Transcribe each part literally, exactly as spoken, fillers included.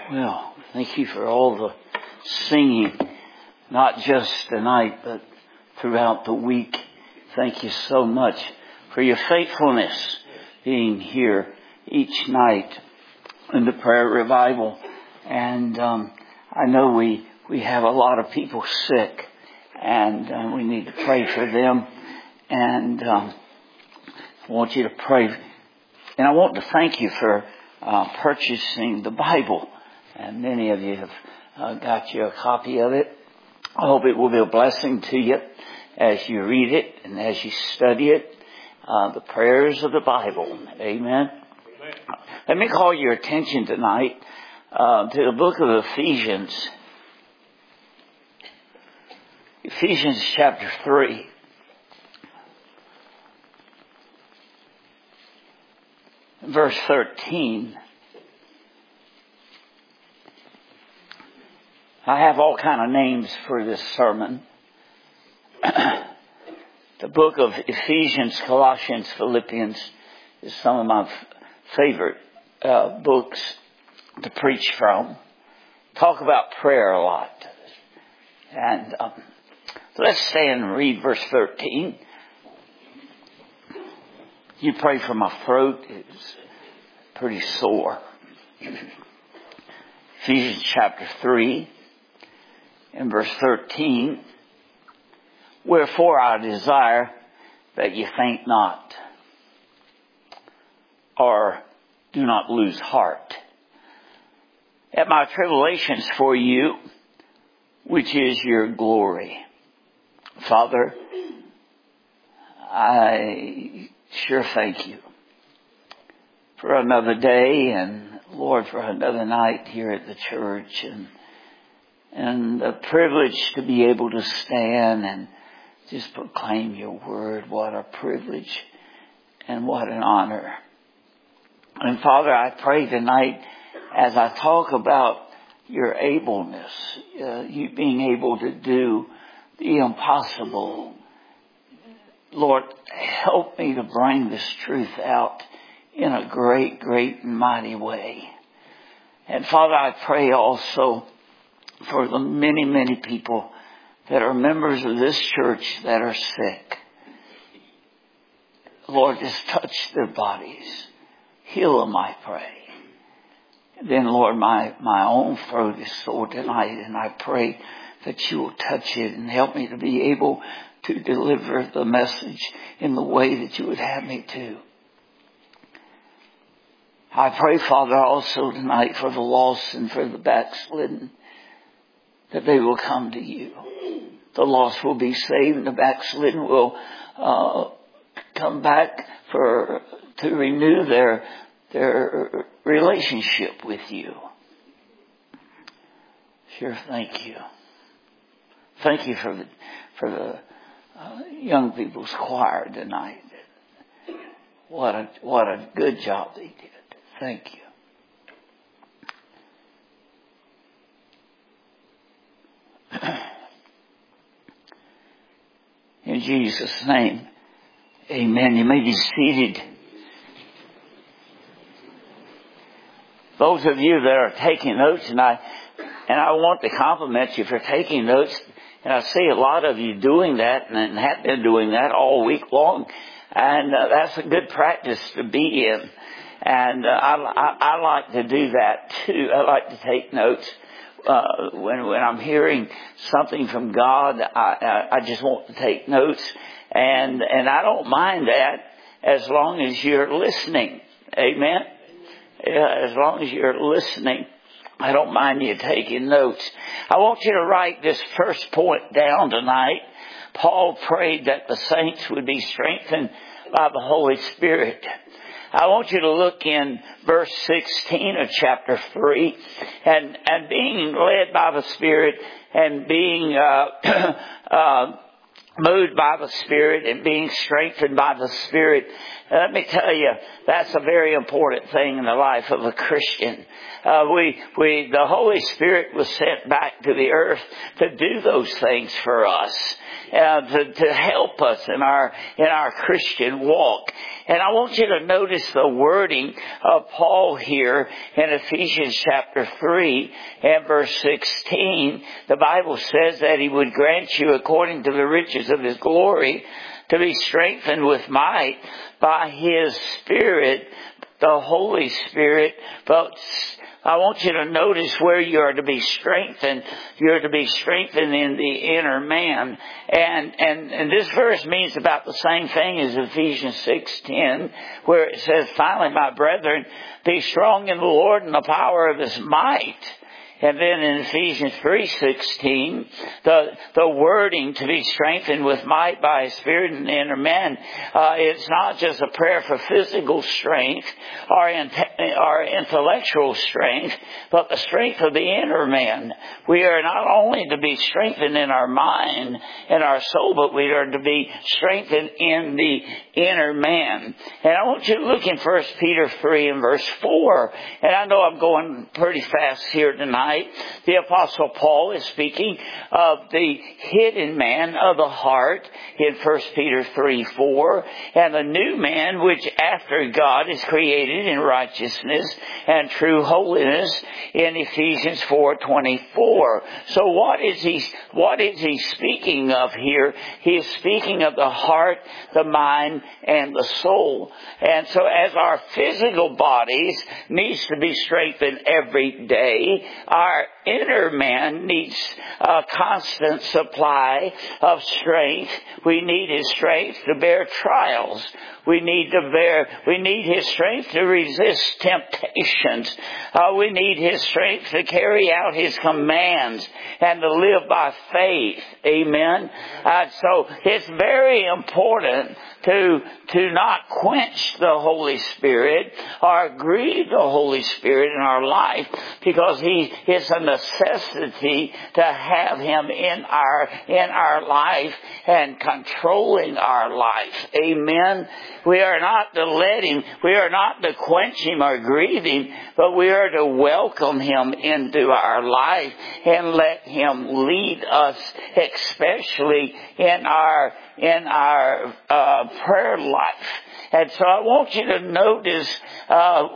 Well, thank you for all the singing, not just tonight, but throughout the week. Thank you so much for your faithfulness being here each night in the prayer revival. And um, I know we, we have a lot of people sick, and uh, we need to pray for them. And um, I want you to pray. And I want to thank you for uh, purchasing the Bible. And many of you have uh, got you a copy of it. I hope it will be a blessing to you as you read it and as you study it. Uh, the prayers of the Bible. Amen. Amen. Let me call your attention tonight uh, to the book of Ephesians. Ephesians chapter three. Verse thirteen. I have all kind of names for this sermon. The book of Ephesians, Colossians, Philippians is some of my f- favorite uh, books to preach from. Talk about prayer a lot. And um, let's stand and read verse thirteen. You pray for my throat. It's pretty sore. Ephesians chapter three and verse thirteen. Wherefore I desire that you faint not, or do not lose heart at my tribulations for you, which is your glory. Father, I sure thank you for another day, and Lord, for another night here at the church, and and the privilege to be able to stand and just proclaim your word. What a privilege and what an honor. And Father, I pray tonight as I talk about your ableness, uh, you being able to do the impossible. Lord, help me to bring this truth out in a great, great and mighty way. And Father, I pray also for the many, many people that are members of this church that are sick. Lord, just touch their bodies. Heal them, I pray. And then, Lord, my, my own throat is sore tonight, and I pray that you will touch it and help me to be able to deliver the message in the way that you would have me to. I pray, Father, also tonight for the lost and for the backslidden, that they will come to you. The lost will be saved, and the backslidden will uh, come back for to renew their their relationship with you. Sure, thank you. Thank you for the for the uh, young people's choir tonight. What a what a good job they did. Thank you. In Jesus' name, amen. You may be seated. Those of you that are taking notes, and I and I want to compliment you for taking notes. And I see a lot of you doing that and have been doing that all week long. And uh, that's a good practice to be in. And uh, I, I, I like to do that too. I like to take notes. Uh, when, when I'm hearing something from God, I, I, I just want to take notes, and, and I don't mind that as long as you're listening. Amen. Yeah, as long as you're listening, I don't mind you taking notes. I want you to write this first point down tonight. Paul prayed that the saints would be strengthened by the Holy Spirit. I want you to look in verse sixteen of chapter three, and, and being led by the Spirit and being uh, uh, moved by the Spirit and being strengthened by the Spirit. Let me tell you, that's a very important thing in the life of a Christian. Uh, we, we, the Holy Spirit was sent back to the earth to do those things for us. uh, to, to help us in our in our Christian walk. And I want you to notice the wording of Paul here in Ephesians chapter three and verse sixteen. The Bible says that He would grant you, according to the riches of His glory, to be strengthened with might by His Spirit, the Holy Spirit. But I want you to notice where you are to be strengthened. You're to be strengthened in the inner man. And, and, and this verse means about the same thing as Ephesians six ten, where it says, finally, my brethren, be strong in the Lord and the power of His might. And then in Ephesians three sixteen, the the wording to be strengthened with might by His Spirit in the inner man, uh, it's not just a prayer for physical strength or, in, or intellectual strength, but the strength of the inner man. We are not only to be strengthened in our mind and our soul, but we are to be strengthened in the inner man. And I want you to look in First Peter three and verse four. And I know I'm going pretty fast here tonight. The Apostle Paul is speaking of the hidden man of the heart in First Peter three four, and the new man which after God is created in righteousness and true holiness in Ephesians four twenty-four. So what is he what is he speaking of here? He is speaking of the heart, the mind, and the soul. And so as our physical bodies needs to be strengthened every day, our inner man needs a constant supply of strength. We need His strength to bear trials. We need to bear, we need His strength to resist temptations. Uh, we need His strength to carry out His commands and to live by faith. Amen. Uh, so it's very important to, to not quench the Holy Spirit or grieve the Holy Spirit in our life, because He is a necessity to have Him in our, in our life and controlling our life. Amen. We are not to let Him, we are not to quench Him or grieve Him, but we are to welcome Him into our life and let Him lead us, especially in our, in our, uh, prayer life. And so I want you to notice, uh,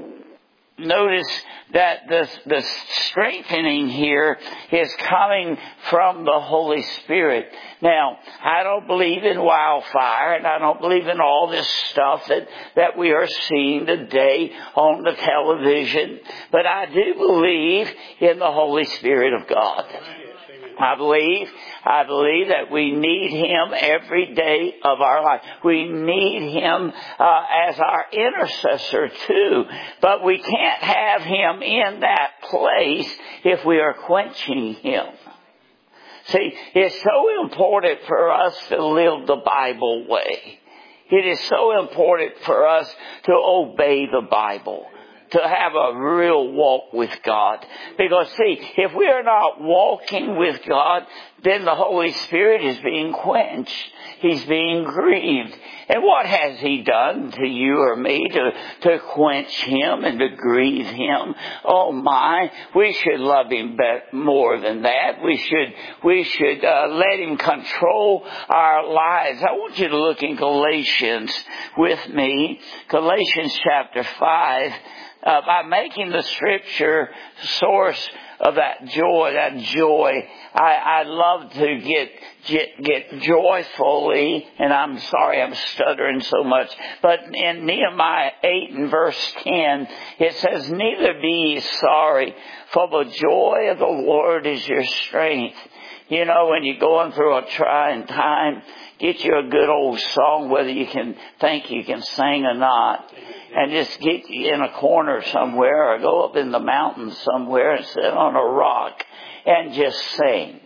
Notice that the, the strengthening here is coming from the Holy Spirit. Now, I don't believe in wildfire, and I don't believe in all this stuff that, that we are seeing today on the television, but I do believe in the Holy Spirit of God. I believe, I believe that we need Him every day of our life. We need Him uh, as our intercessor too. But we can't have Him in that place if we are quenching Him. See, it's so important for us to live the Bible way. It is so important for us to obey the Bible, to have a real walk with God. Because see, if we are not walking with God, then the Holy Spirit is being quenched. He's being grieved. And what has He done to you or me to, to quench Him and to grieve Him? Oh my, we should love Him better, more than that. We should, we should uh, let Him control our lives. I want you to look in Galatians with me. Galatians chapter five. Uh, by making the Scripture source of that joy, that joy, I, I love to get, get get joyfully, and I'm sorry I'm stuttering so much, but in Nehemiah eight and verse ten, it says, neither be ye sorry, for the joy of the Lord is your strength. You know, when you're going through a trying time, get you a good old song, whether you can think you can sing or not. And just get you in a corner somewhere or go up in the mountains somewhere and sit on a rock and just sing.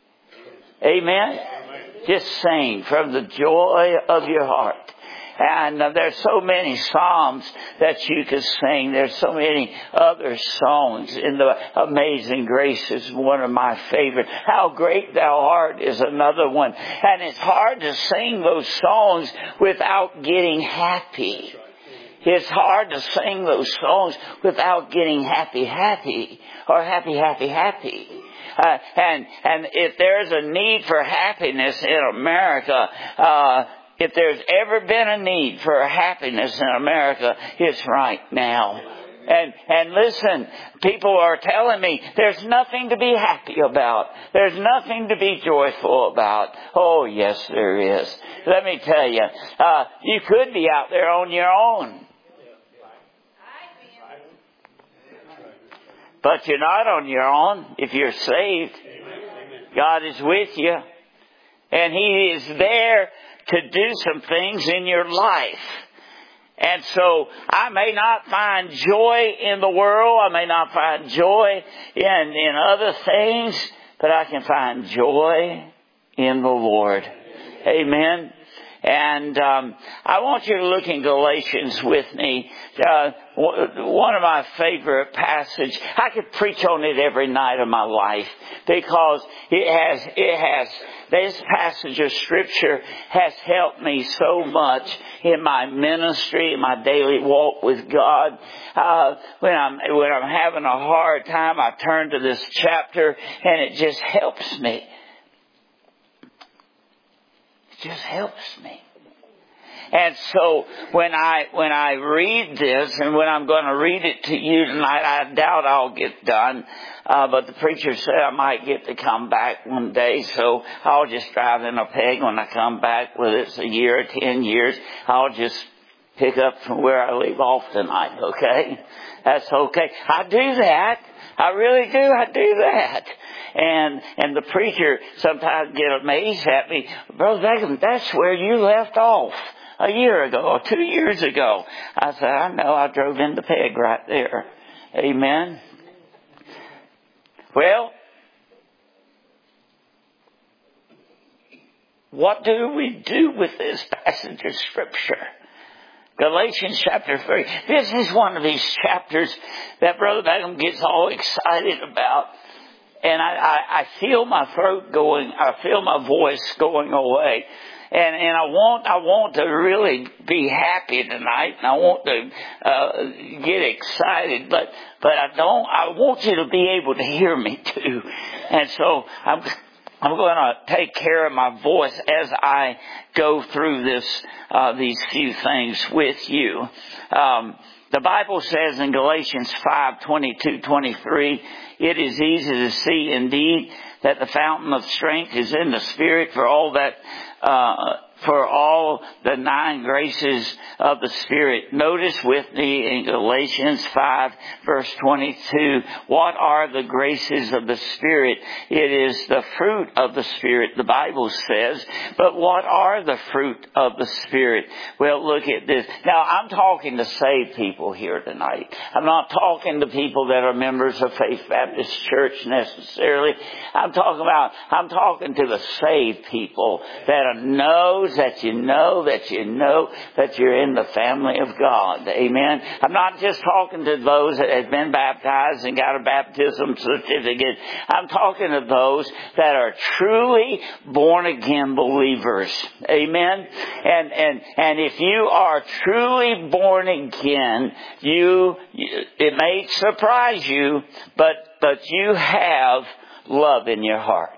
Amen? Amen. Just sing from the joy of your heart. And uh, there's so many psalms that you can sing. There's so many other songs. In the Amazing Grace is one of my favorite. How Great Thou Art is another one. And it's hard to sing those songs without getting happy. it's hard to sing those songs without getting happy, happy, or happy, happy, happy. Uh, and and if there's a need for happiness in America, uh, if there's ever been a need for happiness in America, it's right now. And, and listen, people are telling me there's nothing to be happy about. There's nothing to be joyful about. Oh, yes, there is. Let me tell you, uh, you could be out there on your own. But you're not on your own if you're saved. God is with you. And He is there to do some things in your life. And so I may not find joy in the world. I may not find joy in, in other things. But I can find joy in the Lord. Amen. And um, I want you to look in Galatians with me. Uh, one of my favorite passages. I could preach on it every night of my life because it has, it has, this passage of Scripture has helped me so much in my ministry, in my daily walk with God. Uh, when I'm, when I'm having a hard time, I turn to this chapter and it just helps me. Just helps me. And so when I when I read this, and when I'm going to read it to you tonight, I doubt I'll get done. Uh, but the preacher said I might get to come back one day, so I'll just drive in a peg when I come back, whether it's a year or ten years. I'll just pick up from where I leave off tonight, okay? That's okay. I do that. I really do. I do that. And and the preacher sometimes get amazed at me. Brother Beckham, that's where you left off a year ago or two years ago. I said, I know. I drove in the peg right there. Amen. Well, what do we do with this passage of Scripture? Galatians chapter three. This is one of these chapters that Brother Beckham gets all excited about. And I, I, I feel my throat going, I feel my voice going away. And, and I want, I want to really be happy tonight. And I want to, uh, get excited. But, but I don't, I want you to be able to hear me too. And so I'm, I'm going to take care of my voice as I go through this, uh, these few things with you. Um, the Bible says in Galatians five, twenty-two, twenty-three, it is easy to see indeed that the fountain of strength is in the Spirit for all that, uh, for all the nine graces of the Spirit. Notice with me in Galatians five verse twenty-two, what are the graces of the Spirit? It is the fruit of the Spirit, the Bible says. But what are the fruit of the Spirit? Well, look at this. Now, I'm talking to saved people here tonight. I'm not talking to people that are members of Faith Baptist Church necessarily. I'm talking about, I'm talking to the saved people that know that you know that you know that you're in the family of God. Amen. I'm not just talking to those that have been baptized and got a baptism certificate. I'm talking to those that are truly born again believers. Amen. And and and if you are truly born again, you it may surprise you, but but you have love in your heart.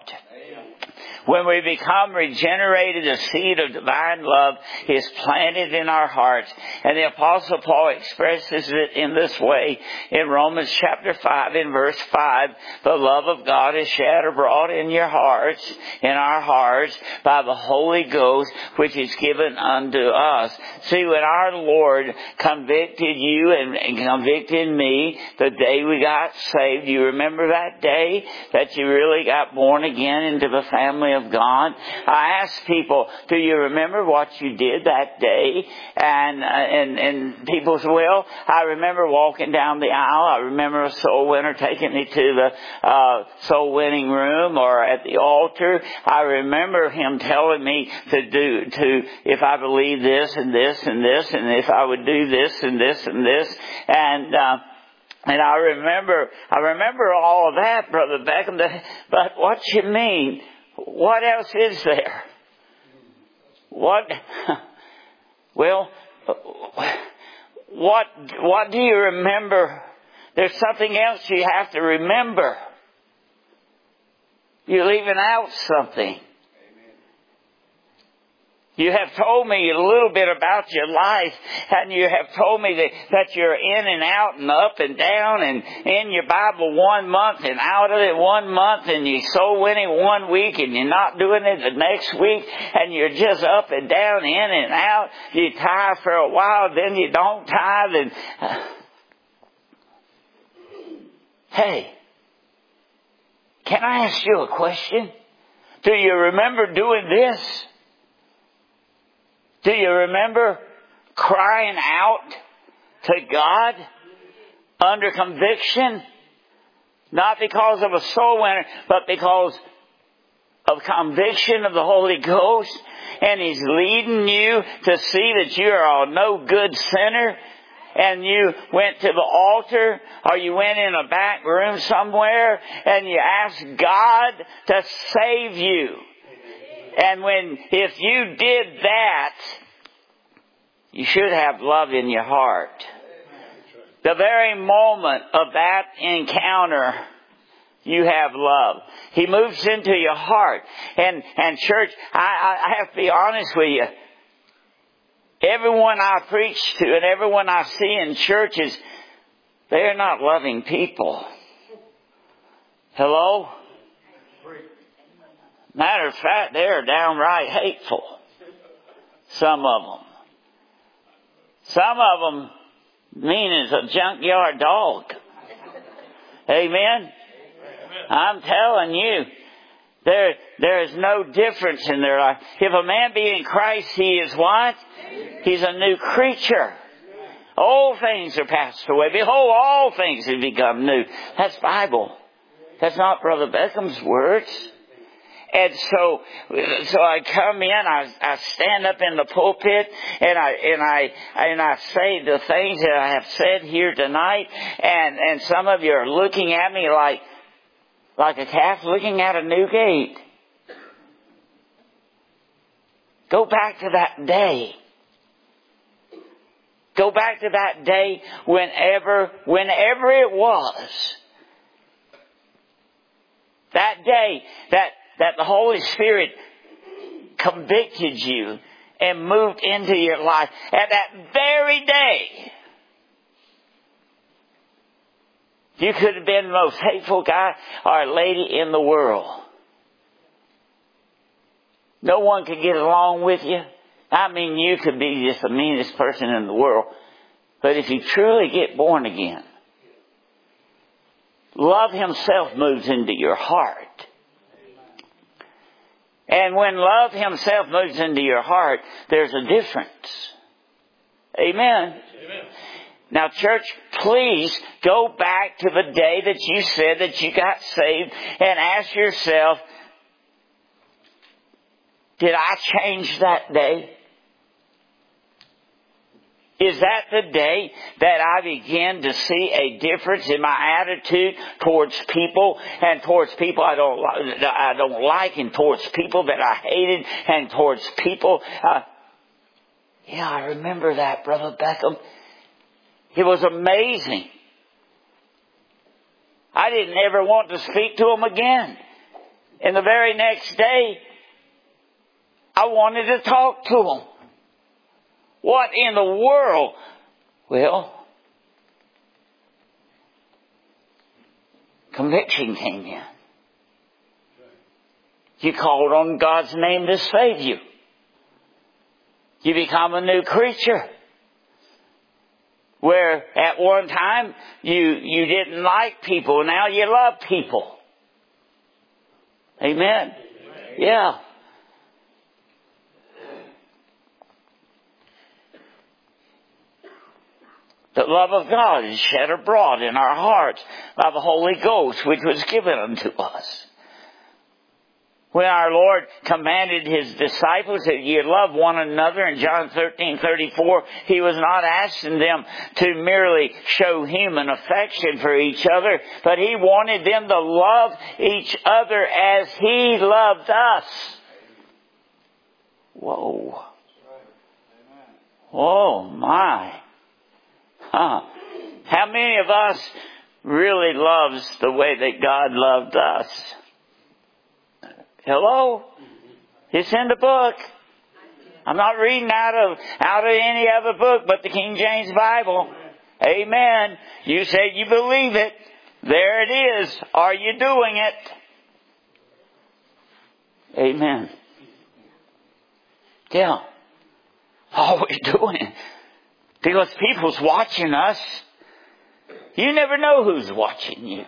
When we become regenerated, a seed of divine love is planted in our hearts. And the Apostle Paul expresses it in this way in Romans chapter five, in verse five. The love of God is shed abroad in your hearts, in our hearts, by the Holy Ghost, which is given unto us. See, when our Lord convicted you and, and convicted me the day we got saved, you remember that day that you really got born again into the family of God? I ask people, do you remember what you did that day? And, uh, and, and people say, well, I remember walking down the aisle. I remember a soul winner taking me to the, uh, soul winning room or at the altar. I remember him telling me to do, to, if I believe this and this and this, and if I would do this and this and this. And, uh, And I remember, I remember all of that, Brother Beckham. But what you mean? What else is there? What? Well, what, what do you remember? There's something else you have to remember. You're leaving out something. You have told me a little bit about your life, and you have told me that, that you're in and out and up and down and in your Bible one month and out of it one month, and you soul winning one week and you're not doing it the next week, and you're just up and down, in and out. You tithe for a while, then you don't tithe. And uh, hey, can I ask you a question? Do you remember doing this? Do you remember crying out to God under conviction? Not because of a soul winner, but because of conviction of the Holy Ghost. And He's leading you to see that you are a no good sinner. And you went to the altar, or you went in a back room somewhere, and you asked God to save you. And when, if you did that, you should have love in your heart. The very moment of that encounter, you have love. He moves into your heart. And, and church, I, I have to be honest with you. Everyone I preach to and everyone I see in churches, they're not loving people. Hello? Matter of fact, they're downright hateful. Some of them. Some of them mean as a junkyard dog. Amen? I'm telling you, there, there is no difference in their life. If a man be in Christ, he is what? He's a new creature. Old things are passed away. Behold, all things have become new. That's Bible. That's not Brother Beckham's words. And so, so I come in, I, I stand up in the pulpit, and I, and I, and I say the things that I have said here tonight, and, and some of you are looking at me like, like a calf looking at a new gate. Go back to that day. Go back to that day whenever, whenever it was. That day that that the Holy Spirit convicted you and moved into your life. At that very day, you could have been the most hateful guy or lady in the world. No one could get along with you. I mean, you could be just the meanest person in the world. But if you truly get born again, love Himself moves into your heart. And when love Himself moves into your heart, there's a difference. Amen. Amen. Now, church, please go back to the day that you said that you got saved and ask yourself, did I change that day? Is that the day that I began to see a difference in my attitude towards people and towards people I don't I don't like and towards people that I hated and towards people? Uh, yeah, I remember that, Brother Beckham. It was amazing. I didn't ever want to speak to him again. And the very next day, I wanted to talk to him. What in the world? Well, conviction came in. You called on God's name to save you. You become a new creature. Where at one time you, you didn't like people, now you love people. Amen? Amen. Yeah. The love of God is shed abroad in our hearts by the Holy Ghost, which was given unto us. When our Lord commanded His disciples that ye love one another in John thirteen thirty-four, He was not asking them to merely show human affection for each other, but He wanted them to love each other as He loved us. Whoa. Oh my. Huh. How many of us really loves the way that God loved us? Hello? It's in the book. I'm not reading out of out of any other book but the King James Bible. Amen. You said you believe it. There it is. Are you doing it? Amen. Yeah. Are we doing it? Because people's watching us. You never know who's watching you.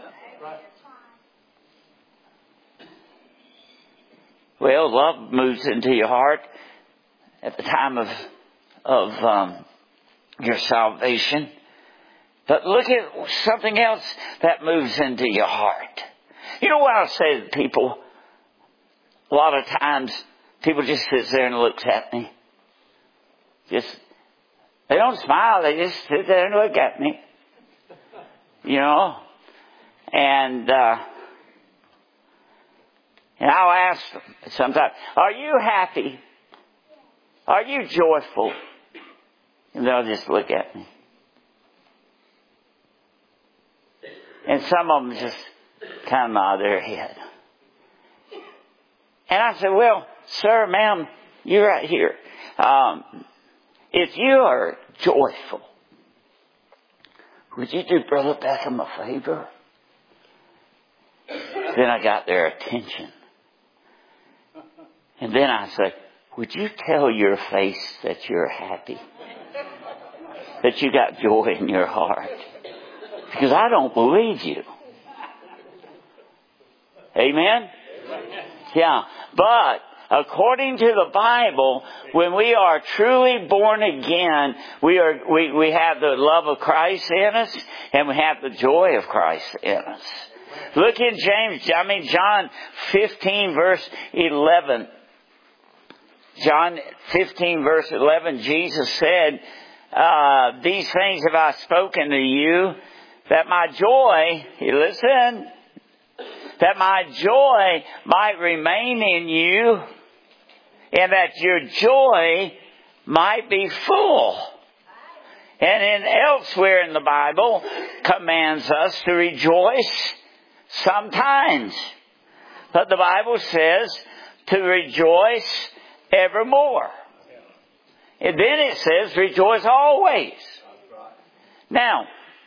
Well, love moves into your heart at the time of of um, your salvation. But look at something else that moves into your heart. You know what I say to people? A lot of times, people just sit there and look at me. Just, they don't smile, they just sit there and look at me. You know? And, uh, and I'll ask them sometimes, are you happy? Are you joyful? And they'll just look at me. And some of them just kind of nod their head. And I said, well, sir, ma'am, you're right here. Um, if you are joyful, would you do Brother Beckham a favor? Then I got their attention. And then I said, would you tell your face that you're happy? That you got joy in your heart? Because I don't believe you. Amen? Yeah. But according to the Bible, when we are truly born again, we are we, we have the love of Christ in us and we have the joy of Christ in us. Look in James, I mean John fifteen verse eleven. John fifteen verse eleven, Jesus said, uh, these things have I spoken to you, that my joy, you listen, that my joy might remain in you, and that your joy might be full. And in elsewhere in the Bible commands us to rejoice sometimes. But the Bible says to rejoice evermore. And then it says rejoice always. Now,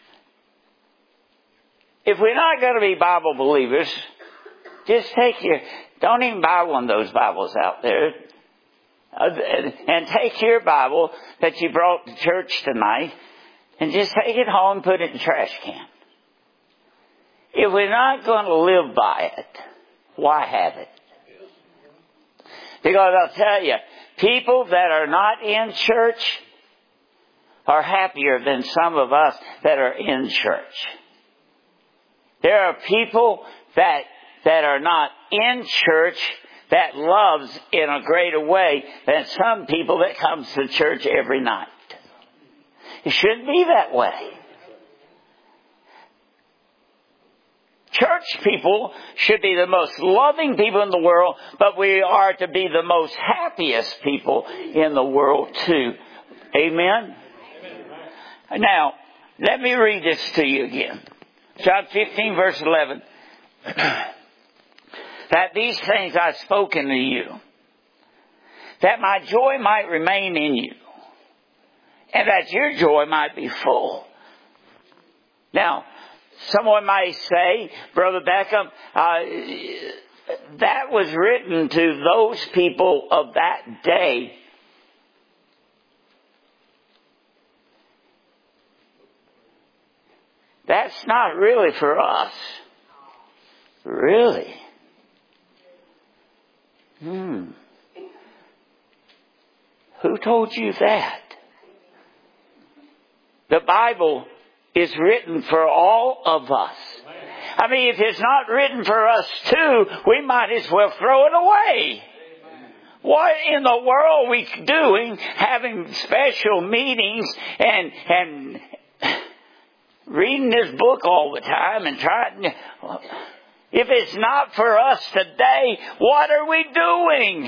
if we're not going to be Bible believers, just take your, don't even buy one of those Bibles out there. Uh, and take your Bible that you brought to church tonight and just take it home and put it in the trash can. If we're not going to live by it, why have it? Because I'll tell you, people that are not in church are happier than some of us that are in church. There are people that that are not in church that loves in a greater way than some people that comes to church every night. It shouldn't be that way. Church people should be the most loving people in the world, but we are to be the most happiest people in the world too. Amen? Amen. Now, let me read this to you again. John fifteen verse eleven. That these things I've spoken to you, that my joy might remain in you, and that your joy might be full. Now, someone might say, Brother Beckham, uh, that was written to those people of that day. That's not really for us. Really? Hmm. Who told you that? The Bible is written for all of us. I mean, if it's not written for us too, we might as well throw it away. What in the world are we doing having special meetings and and reading this book all the time and trying? If it's not for us today, what are we doing?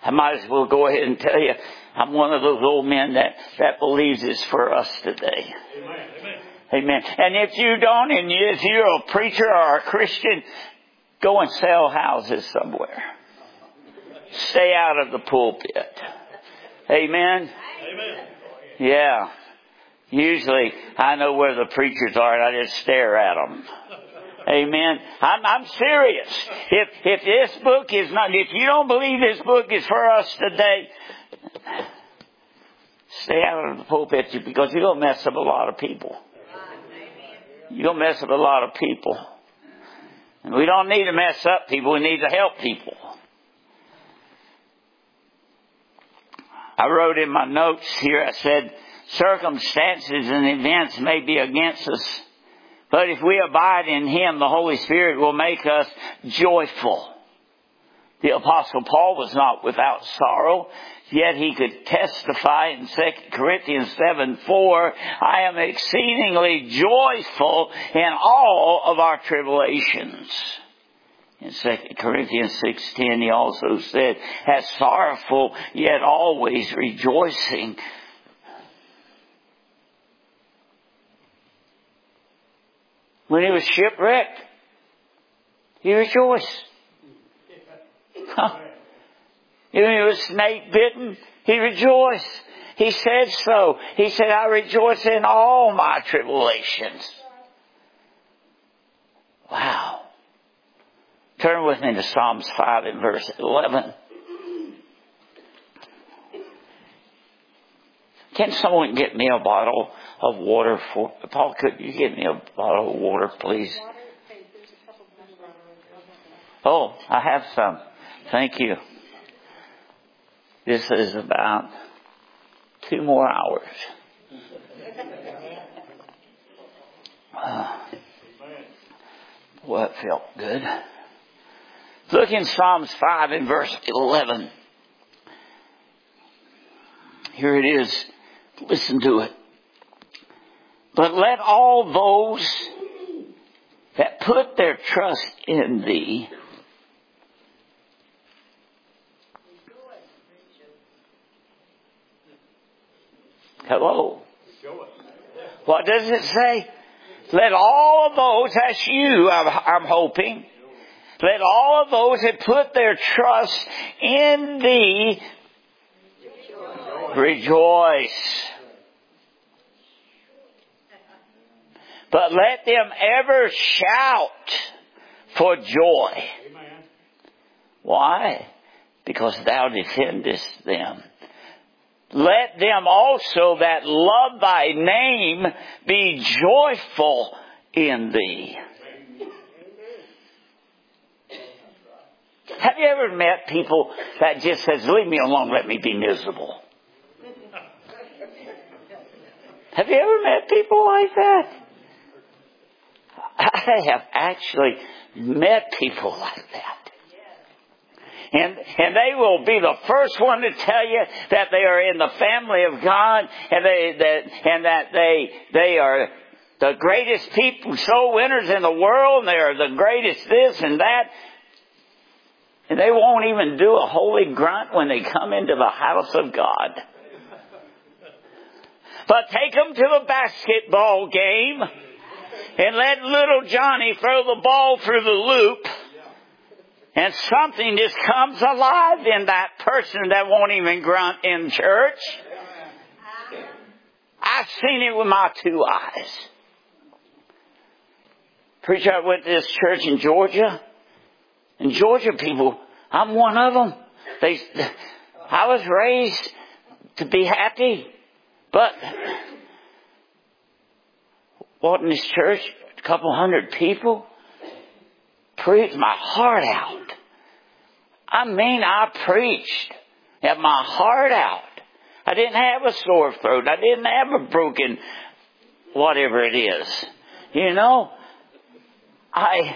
I might as well go ahead and tell you, I'm one of those old men that, that believes it's for us today. Amen. Amen. And if you don't, and you, if you're a preacher or a Christian, go and sell houses somewhere. Stay out of the pulpit. Amen? Amen. Yeah. Usually, I know where the preachers are, and I just stare at them. Amen. I'm, I'm serious. If, if this book is not, if you don't believe this book is for us today, stay out of the pulpit because you're going to mess up a lot of people. You're going to mess up a lot of people. And we don't need to mess up people. We need to help people. I wrote in my notes here, I said, circumstances and events may be against us, but if we abide in Him, the Holy Spirit will make us joyful. The Apostle Paul was not without sorrow, yet he could testify in Second Corinthians seven four, I am exceedingly joyful in all of our tribulations. In Second Corinthians six ten, he also said, as sorrowful, yet always rejoicing. When he was shipwrecked, he rejoiced. Huh? When he was snake bitten, he rejoiced. He said so. He said, I rejoice in all my tribulations. Wow. Turn with me to Psalms five and verse eleven. Can someone get me a bottle of water for... Paul, could you get me a bottle of water, please? Oh, I have some. Thank you. This is about two more hours. Uh, boy, it felt good. Look in Psalms five and verse eleven. Here it is. Listen to it. But let all those that put their trust in Thee hello. What does it say? Let all of those, that's you, I'm, I'm hoping. Let all of those that put their trust in Thee rejoice. But let them ever shout for joy. Why? Because Thou defendest them. Let them also that love Thy name be joyful in Thee. Have you ever met people that just says, leave me alone, let me be miserable? Have you ever met people like that? I have actually met people like that. And, and they will be the first one to tell you that they are in the family of God and they, that, and that they, they are the greatest people, soul winners in the world, and they are the greatest this and that. And they won't even do a holy grunt when they come into the house of God. But take them to the basketball game and let little Johnny throw the ball through the loop. And something just comes alive in that person that won't even grunt in church. I've seen it with my two eyes. Preacher, I went to this church in Georgia. And Georgia people, I'm one of them. They, I was raised to be happy. But what in this church, a couple hundred people, preached my heart out. I mean, I preached at my heart out. I didn't have a sore throat. I didn't have a broken whatever it is. You know, I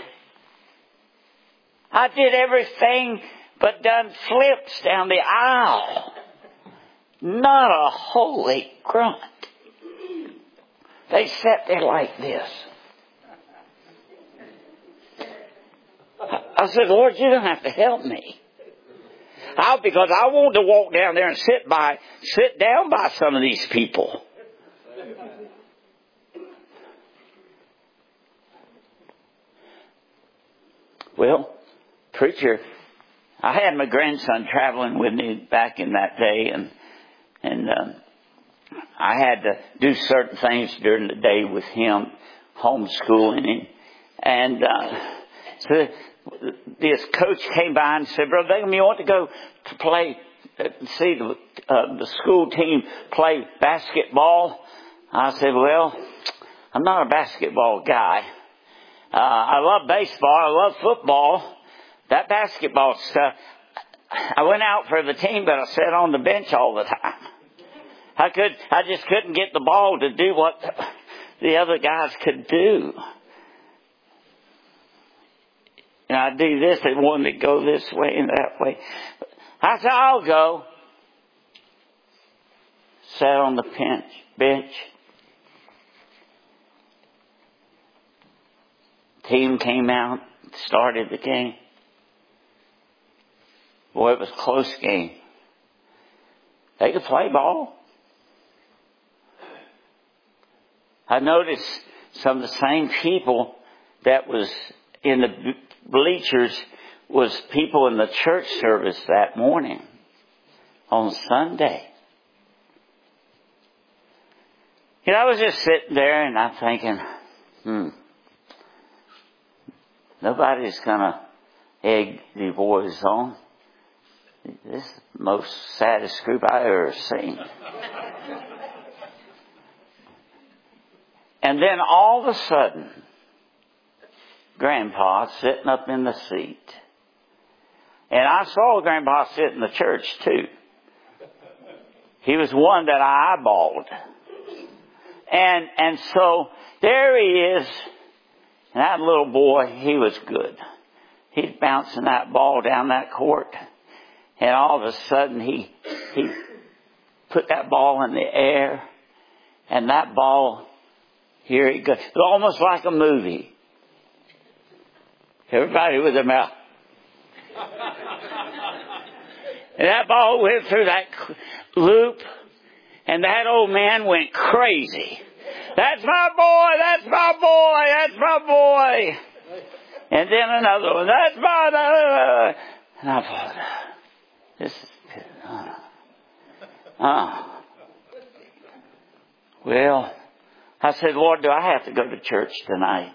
I did everything but done flips down the aisle. Not a holy grunt. They sat there like this. I said, Lord, you don't have to help me. I, because I want to walk down there and sit by, sit down by some of these people. Well, preacher, I had my grandson traveling with me back in that day, and and um, I had to do certain things during the day with him, homeschooling him. And uh, so this coach came by and said, Brother Bingham, you want to go to play, uh, see the, uh, the school team play basketball? I said, well, I'm not a basketball guy. Uh, I love baseball. I love football. That basketball stuff, I went out for the team, but I sat on the bench all the time. I could, I just couldn't get the ball to do what the other guys could do. And I do this, they wanted to go this way and that way. I said, I'll go. Sat on the bench, bench. Team came out, started the game. Boy, it was a close game. They could play ball. I noticed some of the same people that was in the bleachers was people in the church service that morning on Sunday. You know, I was just sitting there and I'm thinking, hmm, nobody's going to egg the boys on. This is the most saddest group I've ever seen. And then all of a sudden, Grandpa sitting up in the seat. And I saw Grandpa sit in the church too. He was one that I eyeballed. And, and so there he is. And that little boy, he was good. He's bouncing that ball down that court. And all of a sudden he, he put that ball in the air. And that ball, here it goes. Almost like a movie. Everybody with their mouth. And that ball went through that loop. And that old man went crazy. That's my boy, that's my boy, that's my boy. And then another one, that's my, uh, and I thought, this is, uh, uh. Well, I said, Lord, do I have to go to church tonight?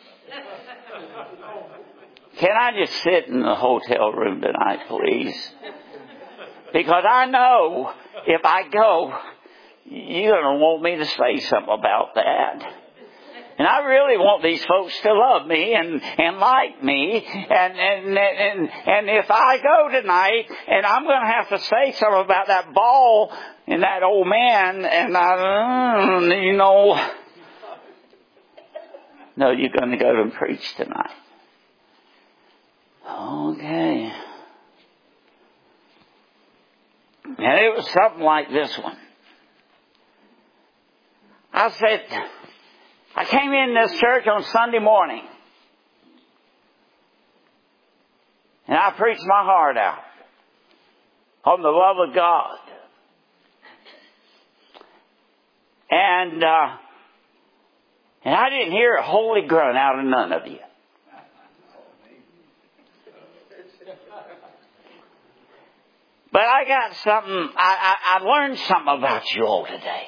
Can I just sit in the hotel room tonight, please? Because I know if I go, you're going to want me to say something about that. And I really want these folks to love me and, and like me. And, and, and, and if I go tonight and I'm going to have to say something about that ball and that old man and I, you know, no, you're going to go and preach tonight. Okay. And it was something like this one. I said, I came in this church on Sunday morning. And I preached my heart out on the love of God. And, uh, and I didn't hear a holy grunt out of none of you. But I got something, I, I, I learned something about you all today.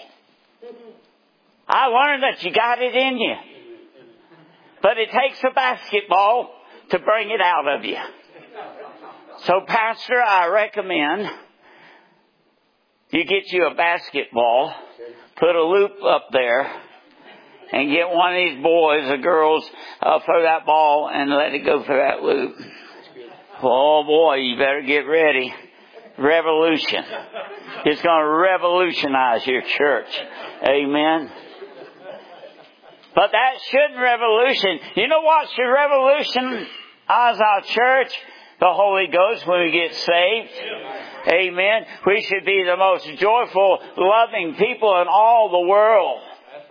I learned that you got it in you. But it takes a basketball to bring it out of you. So, Pastor, I recommend you get you a basketball, put a loop up there, and get one of these boys or girls, uh, throw that ball and let it go through that loop. Oh, boy, you better get ready. Revolution. It's going to revolutionize your church. Amen. But that shouldn't revolution. You know what should revolutionize our church? The Holy Ghost when we get saved. Amen. We should be the most joyful, loving people in all the world. That's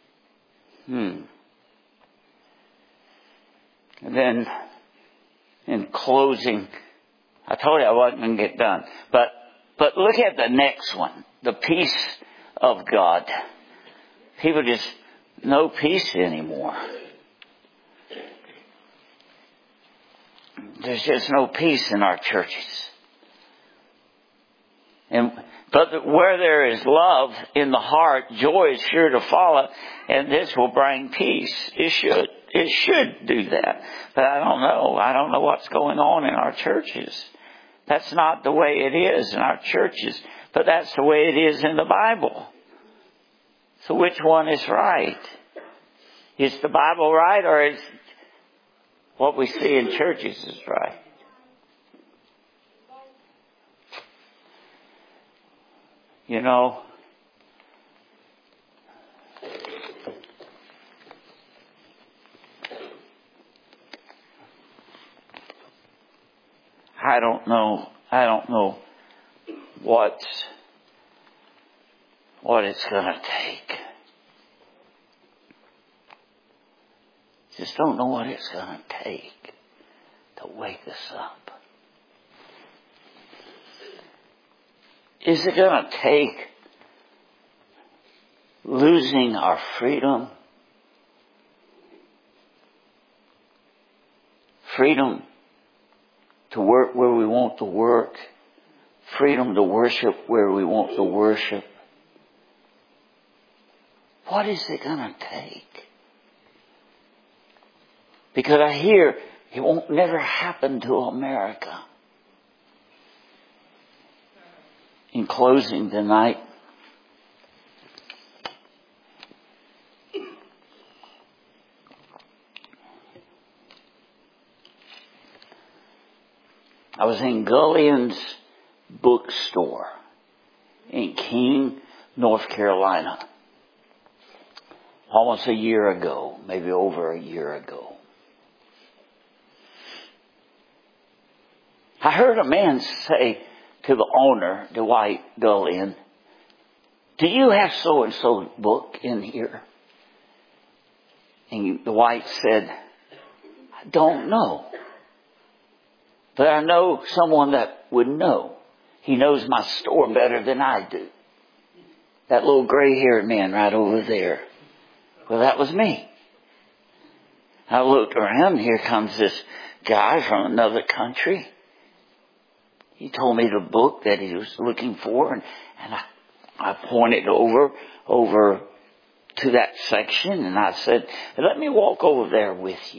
right. Hmm. And then in closing, I told you I wasn't going to get done. But, but look at the next one. The peace of God. People just, no peace anymore. There's just no peace in our churches. And, but where there is love in the heart, joy is sure to follow, and this will bring peace. It should. It should do that. But I don't know. I don't know what's going on in our churches. That's not the way it is in our churches, but that's the way it is in the Bible. So which one is right? Is the Bible right, or is what we see in churches is right? You know, I don't know. I don't know what's, what it's going to take. Just don't know what it's going to take to wake us up. Is it going to take losing our freedom? Freedom to work where we want to work. Freedom to worship where we want to worship. What is it going to take? Because I hear it won't never happen to America. In closing tonight, I was in Gullian's bookstore in King, North Carolina, almost a year ago, maybe over a year ago. I heard a man say to the owner, Dwight Gullian, "Do you have so-and-so book in here?" And Dwight said, "I don't know. But I know someone that would know. He knows my store better than I do. That little gray-haired man right over there." Well, that was me. I looked around, here comes this guy from another country. He told me the book that he was looking for, and, and I, I pointed over, over to that section, and I said, "Let me walk over there with you."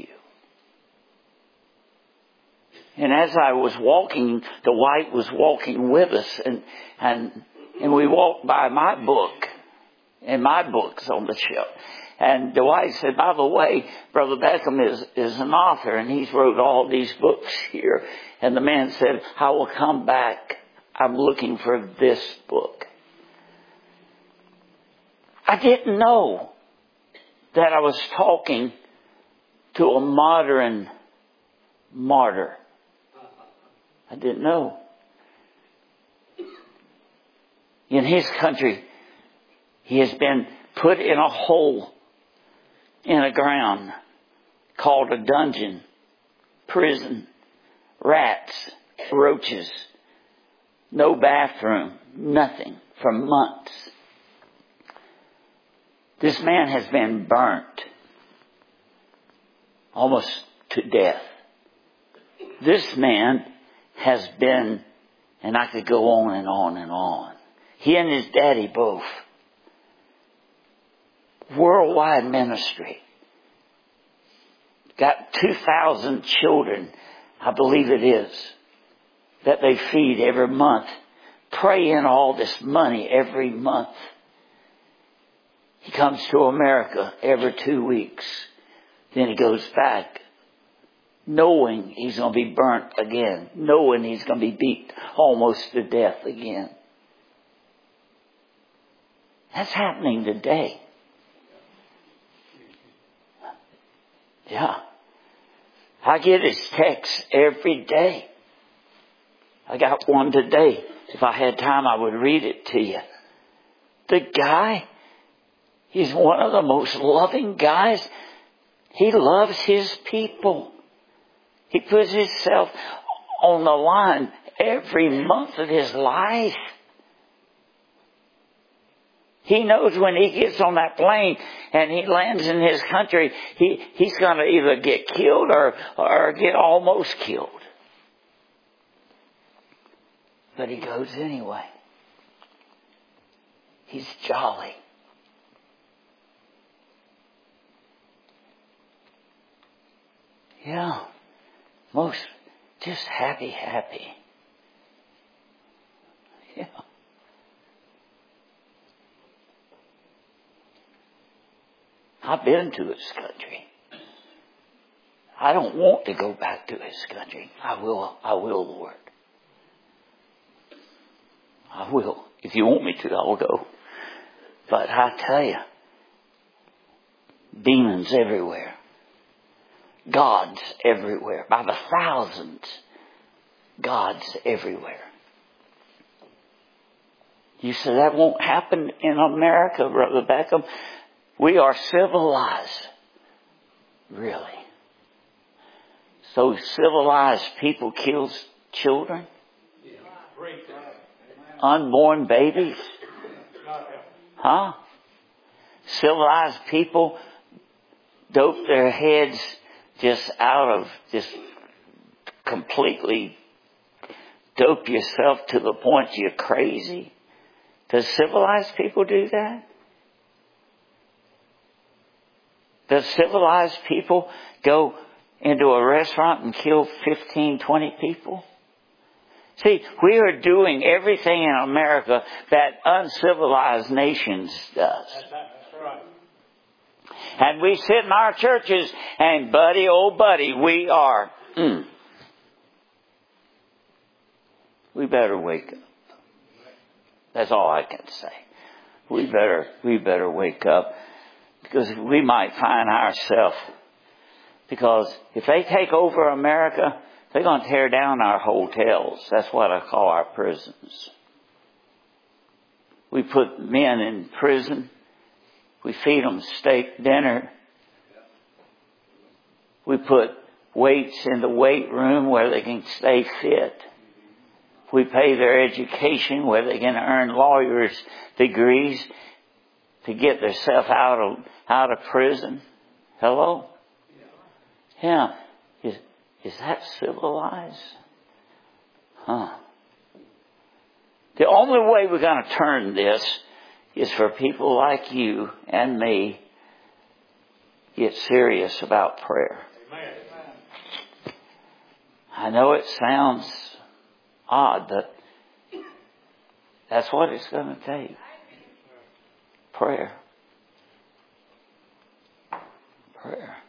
And as I was walking, the Dwight was walking with us, and, and, and we walked by my book, and my book's on the shelf. And Dwight said, "By the way, Brother Beckham is, is an author, and he's wrote all these books here." And the man said, "I will come back. I'm looking for this book." I didn't know that I was talking to a modern martyr. I didn't know. In his country, he has been put in a hole in the ground called a dungeon, prison, rats, roaches, no bathroom, nothing for months. This man has been burnt almost to death. This man has been, and I could go on and on and on. He and his daddy both. Worldwide ministry. Got two thousand children, I believe it is, that they feed every month. Pray in all this money every month. He comes to America every two weeks. Then he goes back, knowing he's going to be burnt again, knowing he's going to be beat almost to death again. That's happening today. Yeah. I get his texts every day. I got one today. If I had time, I would read it to you. The guy, he's one of the most loving guys. He loves his people. He puts himself on the line every month of his life. He knows when he gets on that plane and he lands in his country, he, he's going to either get killed or, or get almost killed. But he goes anyway. He's jolly. Yeah. Most just happy, happy. Yeah. I've been to his country. I don't want to go back to his country. I will, I will, Lord. I will. If you want me to, I'll go. But I tell you, demons everywhere. Gods everywhere. By the thousands. Gods everywhere. You say that won't happen in America, Brother Beckham. We are civilized. Really. So civilized people kills children? Unborn babies? Huh? Civilized people dope their heads just out of, just completely dope yourself to the point you're crazy? Does civilized people do that? Does civilized people go into a restaurant and kill fifteen, twenty people? See, we are doing everything in America that uncivilized nations does. That's right. And we sit in our churches and buddy, oh buddy, we are. Mm. We better wake up. That's all I can say. We better, we better wake up, because we might find ourselves, because if they take over America, they're going to tear down our hotels. That's what I call our prisons. We put men in prison. We feed them steak dinner. We put weights in the weight room where they can stay fit. We pay their education where they can earn lawyers' degrees to get themselves out of out of prison. Hello? Yeah. Is, is that civilized? Huh. The only way we're going to turn this is for people like you and me get serious about prayer. Amen. I know it sounds odd, but that's what it's going to take. Prayer. Prayer.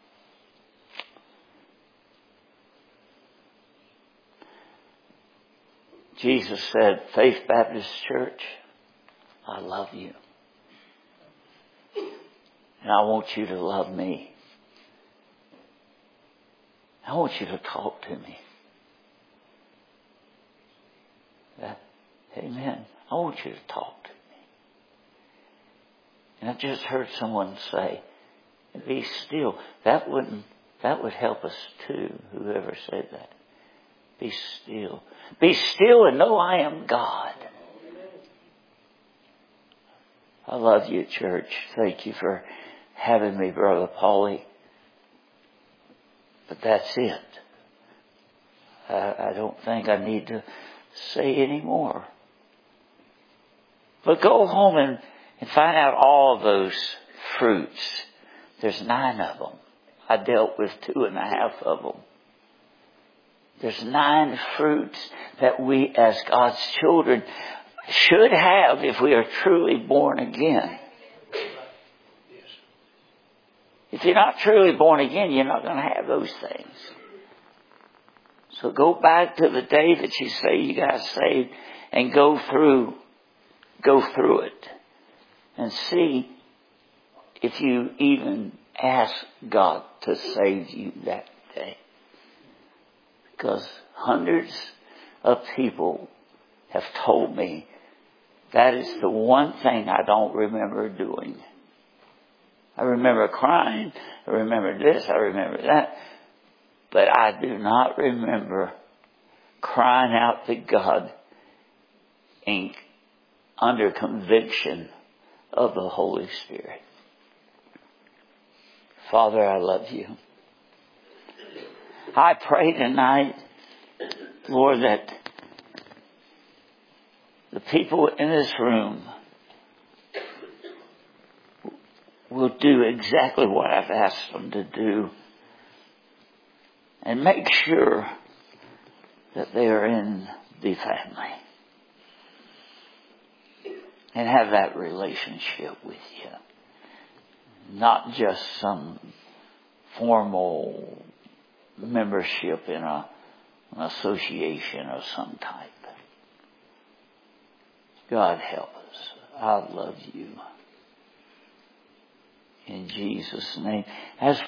Jesus said, Faith Baptist Church, I love you. And I want you to love me. I want you to talk to me. That, amen. I want you to talk to me. And I just heard someone say, be still. That wouldn't, that would help us too, whoever said that. Be still. Be still and know I am God. I love you, church. Thank you for having me, Brother Paulie. But that's it. I, I don't think I need to say any more. But go home and, and find out all of those fruits. There's nine of them. I dealt with two and a half of them. There's nine fruits that we as God's children should have if we are truly born again. If you're not truly born again, you're not going to have those things. So go back to the day that you say you got saved and go through, go through it and see if you even ask God to save you that day. Because hundreds of people have told me that is the one thing I don't remember doing. I remember crying. I remember this. I remember that. But I do not remember crying out to God in, under conviction of the Holy Spirit. Father, I love you. I pray tonight, Lord, that the people in this room will do exactly what I've asked them to do and make sure that they are in the family and have that relationship with you. Not just some formal membership in a, an association of some type. God help us. I love you. In Jesus' name. As